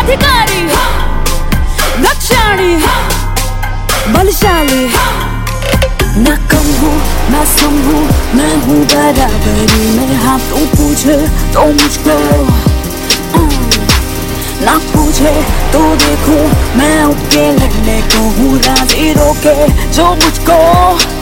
अधिकारी, लक्षणी, बलशाली। ना कम हूँ ना सम हूँ, मैं हूँ बराबरी में। हाँ तू पूछे तो मुझको, ना पूछे तो देखूं मैं उठ के लड़ने को हूँ राजी। रोके जो मुझको